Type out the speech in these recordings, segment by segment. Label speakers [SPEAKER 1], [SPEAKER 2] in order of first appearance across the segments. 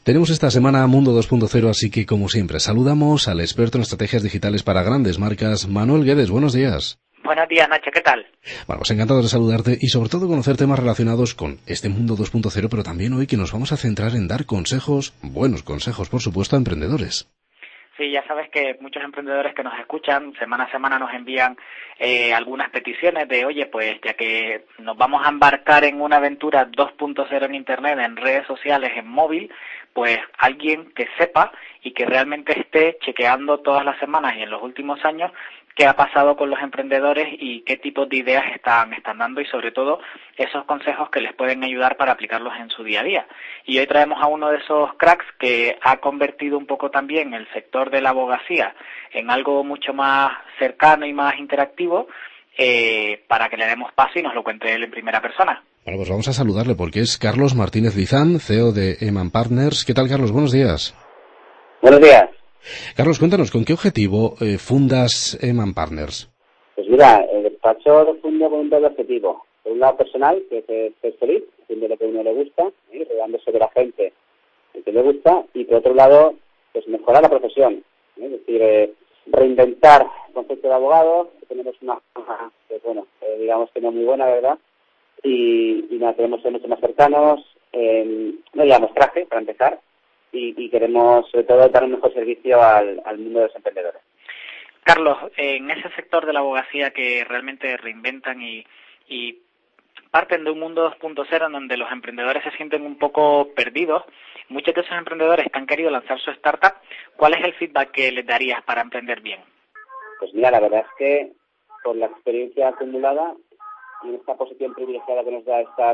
[SPEAKER 1] Tenemos esta semana Mundo 2.0, así que como siempre saludamos al experto en estrategias digitales para grandes marcas, Manuel Guedes. Buenos días.
[SPEAKER 2] Buenos días, Nacho, ¿qué tal?
[SPEAKER 1] Bueno, pues encantado de saludarte y sobre todo conocer temas relacionados con este Mundo 2.0, pero también hoy que nos vamos a centrar en dar consejos, buenos consejos por supuesto, a emprendedores.
[SPEAKER 2] Sí, ya sabes que muchos emprendedores que nos escuchan semana a semana nos envían algunas peticiones de, oye, pues ya que nos vamos a embarcar en una aventura 2.0 en Internet, en redes sociales, en móvil, pues alguien que sepa y que realmente esté chequeando todas las semanas y en los últimos años qué ha pasado con los emprendedores y qué tipo de ideas están dando y sobre todo esos consejos que les pueden ayudar para aplicarlos en su día a día. Y hoy traemos a uno de esos cracks que ha convertido un poco también el sector de la abogacía en algo mucho más cercano y más interactivo para que le demos paso y nos lo cuente él en primera persona.
[SPEAKER 1] Bueno, pues vamos a saludarle porque es Carlos Martínez Lizán, CEO de Eman Partners. ¿Qué tal, Carlos? Buenos días.
[SPEAKER 3] Buenos días.
[SPEAKER 1] Carlos, cuéntanos, ¿con qué objetivo fundas Eman Partners?
[SPEAKER 3] Pues mira, el despacho lo fundo con un doble objetivo. Por un lado personal, que es ser feliz, haciendo lo que a uno le gusta, rodeándose de la gente que le gusta, y por otro lado, pues mejorar la profesión, es decir, reinventar el concepto de abogado, que tenemos una que digamos que no muy buena, ¿verdad? Y nada, queremos ser mucho más cercanos, no llevamos traje, para empezar, y queremos sobre todo dar un mejor servicio al mundo de los emprendedores.
[SPEAKER 2] Carlos, en ese sector de la abogacía que realmente reinventan y parten de un mundo 2.0 en donde los emprendedores se sienten un poco perdidos, muchos de esos emprendedores que han querido lanzar su startup, ¿cuál es el feedback que les darías para emprender bien?
[SPEAKER 3] Pues mira, la verdad es que por la experiencia acumulada y en esta posición privilegiada que nos da estar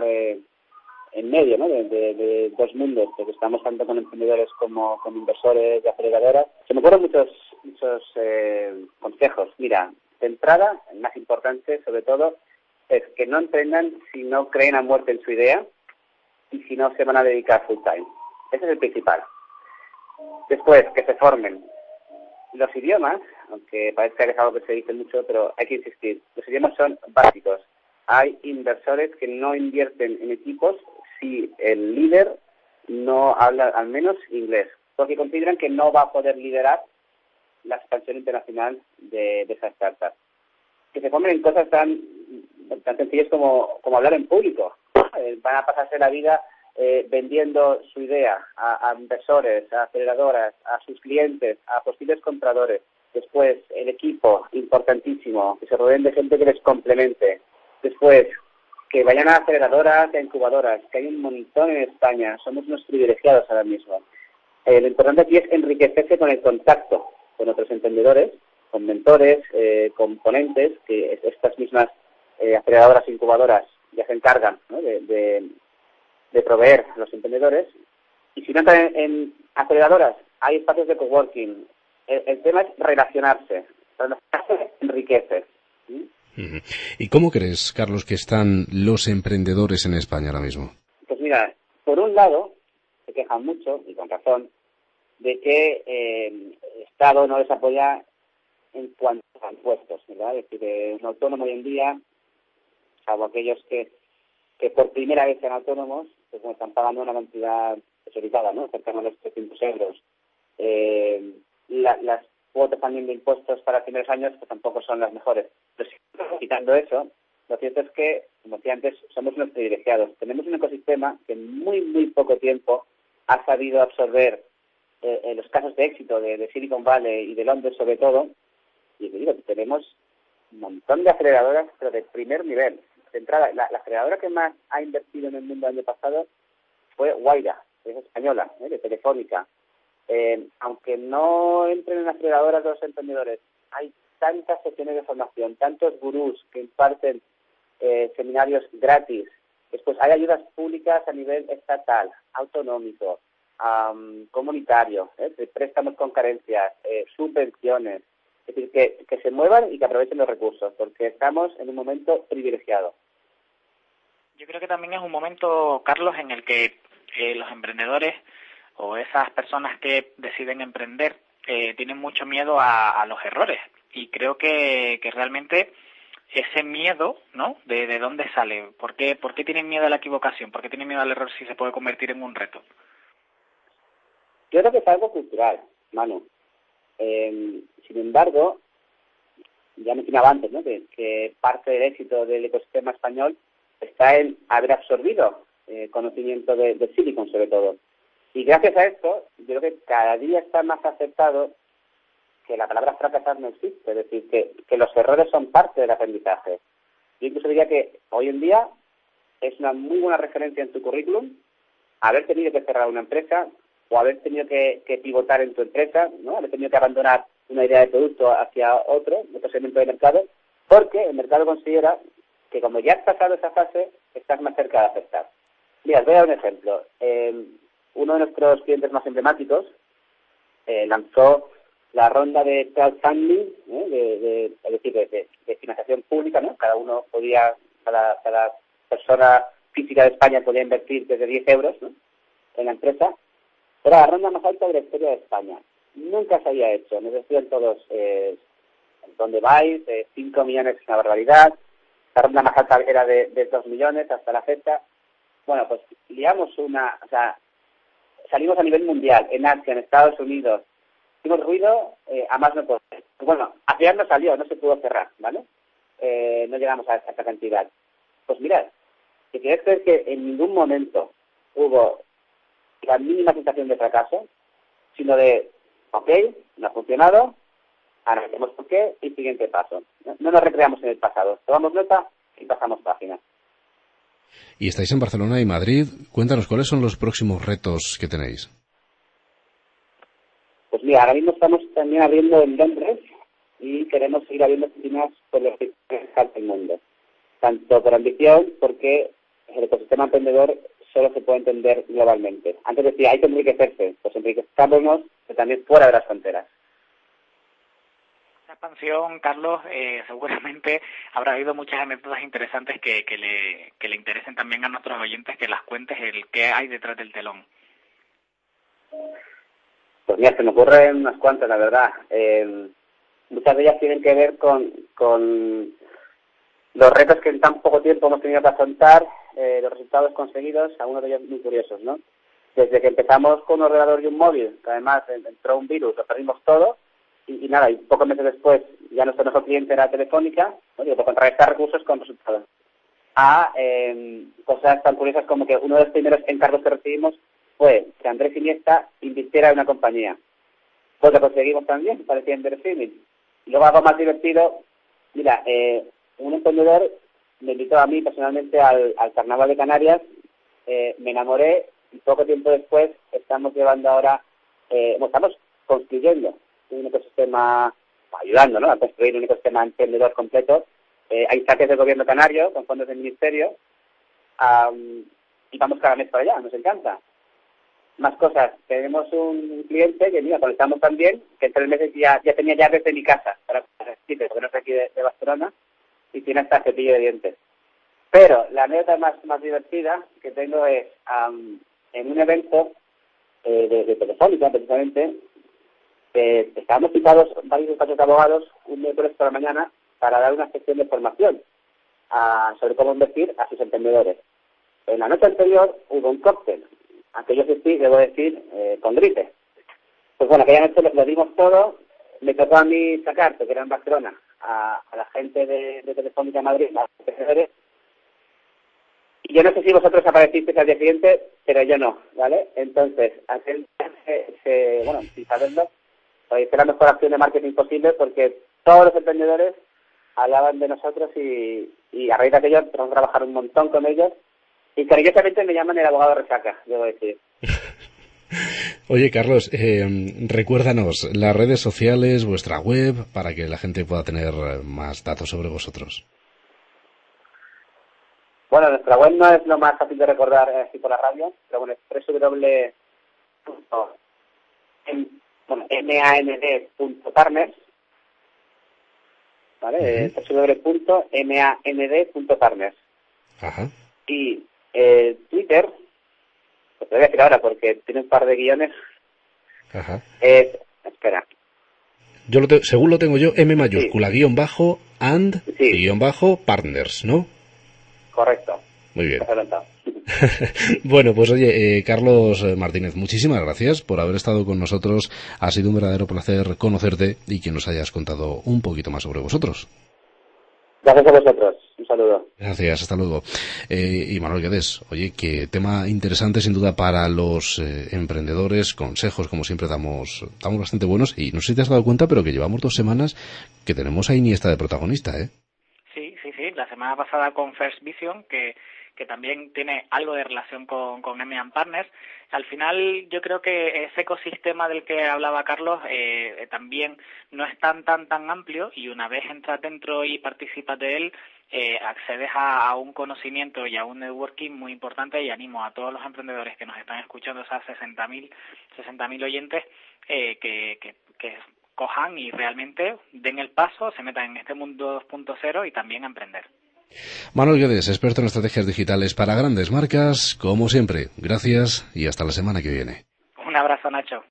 [SPEAKER 3] en medio, ¿no?, de dos mundos, porque estamos tanto con emprendedores como con inversores y aceleradoras, se me ocurren muchos consejos. Mira, de entrada, el más importante sobre todo, es que no emprendan si no creen a muerte en su idea y si no se van a dedicar full time. Ese es el principal. Después, que se formen. Los idiomas, aunque parezca que es algo que se dice mucho, pero hay que insistir, los idiomas son básicos. Hay inversores que no invierten en equipos si el líder no habla al menos inglés, porque consideran que no va a poder liderar la expansión internacional de esa startup. Que se formen en cosas tan sencillas como hablar en público. Van a pasarse la vida vendiendo su idea a inversores, a aceleradoras, a sus clientes, a posibles compradores. Después, el equipo, importantísimo, que se rodeen de gente que les complemente. Después, que vayan a aceleradoras e incubadoras, que hay un montón en España. Somos unos privilegiados ahora mismo. Lo importante aquí es enriquecerse con el contacto con otros emprendedores, con mentores, con ponentes, que estas mismas aceleradoras e incubadoras ya se encargan, ¿no?, de proveer a los emprendedores. Y si no entran en aceleradoras, hay espacios de coworking. El tema es relacionarse. Relacionarse enriquece. ¿Sí?
[SPEAKER 1] ¿Y cómo crees, Carlos, que están los emprendedores en España ahora mismo?
[SPEAKER 3] Pues mira, por un lado, se quejan mucho, y con razón, de que el Estado no les apoya en cuanto a impuestos, ¿verdad? Es decir, un autónomo hoy en día, salvo aquellos que por primera vez sean autónomos, pues bueno, están pagando una cantidad desorbitada, ¿no?, cercana a los 300 euros. Las cuotas también de impuestos para los primeros años pues tampoco son las mejores. Pero quitando eso, lo cierto es que, como decía antes, somos unos privilegiados. Tenemos un ecosistema que en muy, muy poco tiempo ha sabido absorber los casos de éxito de Silicon Valley y de Londres sobre todo, y te digo, tenemos un montón de aceleradoras, pero de primer nivel. De entrada, la aceleradora que más ha invertido en el mundo el año pasado fue Wayra, que es española, de Telefónica. Aunque no entren en aceleradoras de los emprendedores, hay tantas sesiones de formación, tantos gurús que imparten seminarios gratis. Después hay ayudas públicas a nivel estatal, autonómico, comunitario, préstamos con carencias, subvenciones. Es decir, que se muevan y que aprovechen los recursos, porque estamos en un momento privilegiado.
[SPEAKER 2] Yo creo que también es un momento, Carlos, en el que los emprendedores o esas personas que deciden emprender tienen mucho miedo a los errores. Y creo que realmente ese miedo, ¿no?, ¿de dónde sale? ¿Por qué tienen miedo a la equivocación? ¿Por qué tienen miedo al error si se puede convertir en un reto?
[SPEAKER 3] Yo creo que es algo cultural, Manu. Sin embargo, ya mencionaba antes, ¿no?, que parte del éxito del ecosistema español está en haber absorbido conocimiento de Silicon, sobre todo. Y gracias a esto, yo creo que cada día está más aceptado que la palabra fracasar no existe, es decir, que los errores son parte del aprendizaje. Yo incluso diría que hoy en día es una muy buena referencia en tu currículum haber tenido que cerrar una empresa o haber tenido que pivotar en tu empresa, ¿no?, haber tenido que abandonar una idea de producto hacia otro segmento de mercado, porque el mercado considera que como ya has pasado esa fase, estás más cerca de aceptar. Mira, os voy a dar un ejemplo. Uno de nuestros clientes más emblemáticos lanzó la ronda de crowdfunding, es decir, de financiación pública, ¿no? Cada persona física de España podía invertir desde 10 euros, ¿no?, en la empresa. Era la ronda más alta de la historia de España. Nunca se había hecho. Nos decían todos, ¿dónde vais? 5 millones es una barbaridad. La ronda más alta era de 2 millones hasta la fecha. Bueno, pues salimos a nivel mundial, en Asia, en Estados Unidos. Hicimos ruido a más no poder. Bueno, al final no salió, no se pudo cerrar, ¿vale? No llegamos a esa cantidad. Pues mirad, que tienes que ver que en ningún momento hubo la mínima sensación de fracaso, sino de, ok, no ha funcionado, ahora vemos por qué y siguiente paso. No nos recreamos en el pasado, tomamos nota y pasamos página.
[SPEAKER 1] Y estáis en Barcelona y Madrid. Cuéntanos, ¿cuáles son los próximos retos que tenéis?
[SPEAKER 3] Pues mira, ahora mismo estamos también abriendo en Londres y queremos seguir abriendo oficinas por los diferentes del mundo. Tanto por ambición, porque el ecosistema emprendedor solo se puede entender globalmente. Antes decía, hay que enriquecerse, pues enriquezcámonos, pero también fuera de las fronteras.
[SPEAKER 2] Esta expansión, Carlos, seguramente habrá habido muchas anécdotas interesantes que le interesen también a nuestros oyentes, que las cuentes el qué hay detrás del telón.
[SPEAKER 3] Pues mira, se me ocurren unas cuantas, la verdad. Muchas de ellas tienen que ver con los retos que en tan poco tiempo hemos tenido que afrontar, los resultados conseguidos, algunos de ellos muy curiosos, ¿no? Desde que empezamos con un ordenador y un móvil, que además entró un virus, lo perdimos todo, y nada, y pocos meses después ya nuestro mejor cliente era Telefónica, ¿no?, por contrarrestar recursos con resultados. Cosas tan curiosas como que uno de los primeros encargos que recibimos fue que Andrés Iniesta invirtiera en una compañía. Pues lo conseguimos también, parecía inverosímil. Y luego algo más divertido, mira, un emprendedor me invitó a mí personalmente al Carnaval de Canarias, me enamoré y poco tiempo después estamos llevando ahora, estamos construyendo un ecosistema, ayudando, ¿no?, a construir un ecosistema emprendedor completo. Hay saques del gobierno canario con fondos del ministerio y vamos cada mes para allá, nos encanta. Más cosas, tenemos un cliente que, mira, conectamos también, que en 3 meses ya tenía llaves de mi casa, porque no es aquí de Barcelona, y tiene hasta cepillo de dientes. Pero la anécdota más divertida que tengo es, en un evento de Telefónica, precisamente, estábamos citados varios despachos de abogados un miércoles por la mañana para dar una sesión de formación sobre cómo invertir a sus emprendedores. En la noche anterior hubo un cóctel, aquello sí, debo decir, con gripe. Pues bueno, aquella noche lo dimos todo, me tocó a mí sacar, porque era en Barcelona, a la gente de Telefónica Madrid, a los emprendedores, y yo no sé si vosotros aparecisteis al día siguiente, pero yo no, ¿vale? Entonces, bueno, sin saberlo, hice la mejor acción de marketing posible porque todos los emprendedores hablaban de nosotros y a raíz de aquello empezamos a trabajar un montón con ellos y cariñosamente me llaman el abogado resaca, debo decir.
[SPEAKER 1] Oye, Carlos, recuérdanos las redes sociales, vuestra web, para que la gente pueda tener más datos sobre vosotros.
[SPEAKER 3] Bueno, nuestra web no es lo más fácil de recordar así por la radio, pero bueno, es www.mand.partners, ¿vale? www.mand.partners.
[SPEAKER 1] Ajá.
[SPEAKER 3] Y Twitter, pues te voy a decir ahora porque tiene un par de guiones.
[SPEAKER 1] Ajá.
[SPEAKER 3] Espera.
[SPEAKER 1] Según lo tengo yo, M mayúscula, sí. _ and, sí. _ partners, ¿no?
[SPEAKER 3] Correcto.
[SPEAKER 1] Muy bien. Bueno, pues oye, Carlos Martínez, muchísimas gracias por haber estado con nosotros. Ha sido un verdadero placer conocerte y que nos hayas contado un poquito más sobre vosotros.
[SPEAKER 3] Gracias a vosotros. Un saludo.
[SPEAKER 1] Gracias, hasta luego. Y Manuel Guedes, oye, qué tema interesante sin duda para los emprendedores, consejos como siempre damos bastante buenos, y no sé si te has dado cuenta, pero que llevamos 2 semanas que tenemos a Iniesta de protagonista, ¿eh?
[SPEAKER 2] Sí, la semana pasada con First Vision, que también tiene algo de relación con M&A Partners. Al final yo creo que ese ecosistema del que hablaba Carlos también no es tan amplio, y una vez entras dentro y participas de él, accedes a un conocimiento y a un networking muy importante, y animo a todos los emprendedores que nos están escuchando, esas 60.000 oyentes, que cojan y realmente den el paso, se metan en este mundo 2.0 y también a emprender.
[SPEAKER 1] Manuel Guedes, experto en estrategias digitales para grandes marcas, como siempre, gracias y hasta la semana que viene.
[SPEAKER 2] Un abrazo, Nacho.